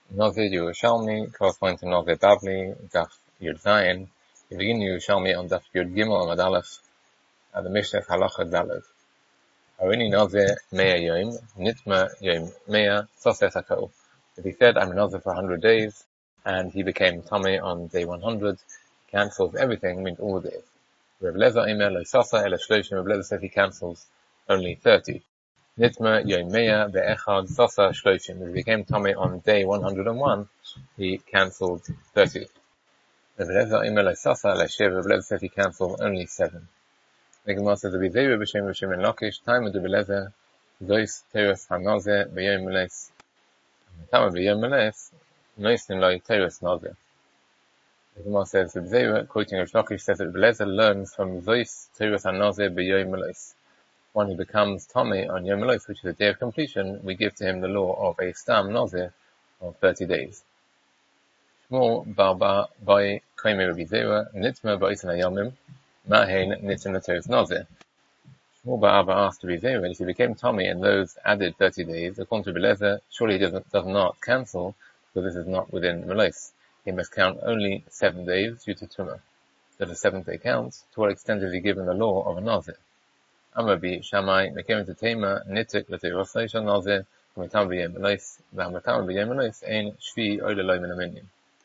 Noze Yerushalmi corresponds to Noze Bavli, Daf Yud Zayin. We begin Yerushalmi on Daf Yud Gimel Amud Aleph at the Mishnah Halacha Daled. Harini Noze Mea Yom, Nitma Yom Mea, Soseh Hakol. If he said, I'm a Noze for 100 days, and he became Tameh on day 100, cancels everything, means all the days. Reb Lezer Imer Lo Sasa Ela Shloshim, Reb Lezer says he cancels only 30. Nitma Yom Mea Be'echad Sasa Shloshim. If he became Tameh on day 101, he cancelled 30. Reb Lezer Imer Lo Sasa Ela Shiv, Reb Lezer says he cancelled only 7. The Gemara says, Reb Zeira B'Shem Reb and Lakish, Time of the Reb Lezer, Zois Teres HaNaze B'Yom Meles, Tama B'Yom Meles, Noisin Lo Teres Naze. The Gemara says, Reb Zeira, quoting Reb Lakish, says that Reb Lezer learns from Zois Teres HaNaze B'Yom Meles. One who becomes Tomei on Yom Elos, which is the day of completion, we give to him the law of a Stam Nazir of 30 days. Shmuel Barba by Koime Rabbi Zera, Nitma Ba'isen Hayomim, Ma'hein Nitim L'Teres Nazir. Shmuel Barba asked Rabbi Zera, if he became Tomei in those added 30 days, according to Rabbi Lezer, surely he does not cancel, because this is not within Melos. He must count only 7 days due to Tumah. So the 7th day counts. To what extent is he given the law of a Nazir? Amabi Shammai Mekem to Tema Nitik L'Teirosay Shal Nazir Kumitam B'Yem Melos V'Hamatam B'Yem Melos Ein Shvi Oile Lo Min Aminim.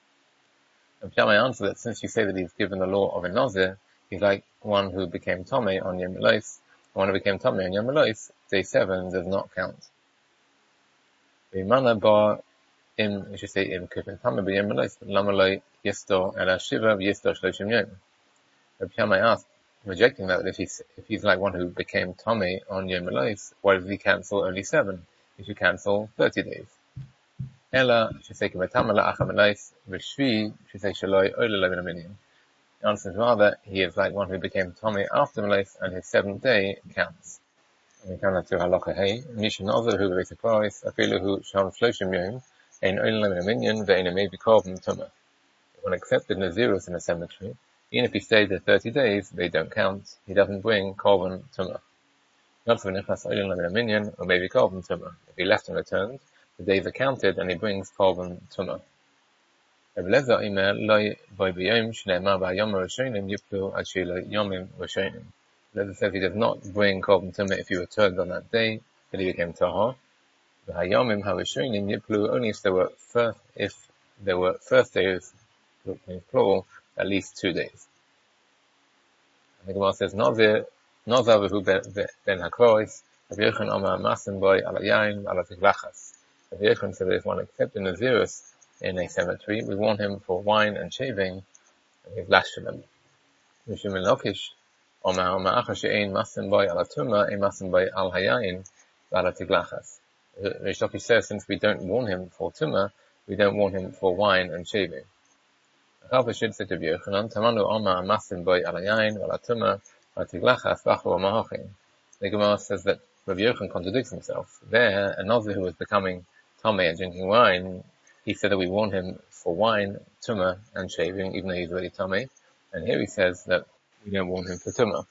And Shammai answered that since you say that he's given the law of a Nazir, he's like one who became Tomei on Yom Melos. One who became Tomei on Yom Melos, day 7 does not count. V'Imana Ba Im, we should say Im Kumitam B'Yem Melos Lama Lo Yisto Ela Shiva V'Yisto Shloshim Yom. Shammai asked, rejecting that if he's like one who became Tomei on Yom Melos, why does he cancel only 7? He should cancel 30 days. Ella should say Kumatama La'acha Melos, V'Shvi should say Shaloi Oile Lo Min Aminim. The answer is rather, he is like one who became Tomei after Melos, and his 7th day counts. And we come to Halacha Hey, Misha Nazir who very surprised, Afilu who Sham Shloshim Yom, Ein Oile Lo Min Aminim, Ve'ein May be called Tumah. When accepted Nazirus in a cemetery, even if he stayed there 30 days, they don't count. He doesn't bring Korban Tumah. Not for Nichas Oilin Lamin Aminyan, or maybe Korban Tumah. If he left and returned, the days are counted and he brings Korban Tumah. Reb Lezer Imer Loi Boi B'Yom Shneimar B'Yom Roshonim Yiplu Ad Shelo Yomim Roshonim. Lezer says he does not bring Korban Tumah if he returned on that day, that he became Tahor. V'Hayomim HaRoshonim Yiplu only if there were first days, plural, at least 2 days. And the Gemara says, Nazir v'hu ben hakrois, Rav Yochanan Amar Masen boy ala yain ala tiglachas. Rav Yochanan said that if one accepted Nazirus in a cemetery, we warn him for wine and shaving, and give lash to them. Mishum ben Lakish Amar Ma'acha she'ein Masen boy ala tuma, ein Masen boy al hayayin ala tiglachas. Rish Lakish says, since we don't warn him for tumah, we don't warn him for wine and shaving. Rav should say to Rabbi Yochanan, Tamanu Oma Masin Boy Alayain Alatuma Atiglachas Vachu Amahochin. The Gemara says that Rabbi Yochanan contradicts himself. There, a Nazir who was becoming Tomei and drinking wine, he said that we warn him for wine, Tumah, and shaving, even though he's already Tomei. And here he says that we don't warn him for Tumah.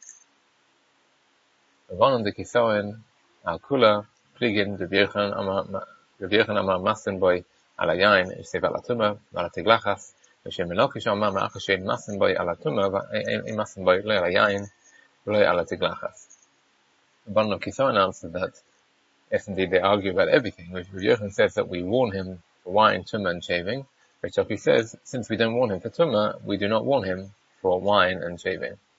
Ravanon de Kisoen Al Kula Pligin Rabbi Yochanan Amar Masin Boy Alayain Ishev Alatuma Alatiglachas. Mishem Melokish Amar Ma'acha she'ein Masen boy ala tumah, ein Masen boy lo ala yain, lo ala tiglachas. The Ban of Kisoan answered that, yes, indeed, they argue about everything. Rabbi Yochanan says that we warn him for wine, tumah, and shaving. Rish Lakish says, since we don't warn him for tumah, we do not warn him for wine and shaving.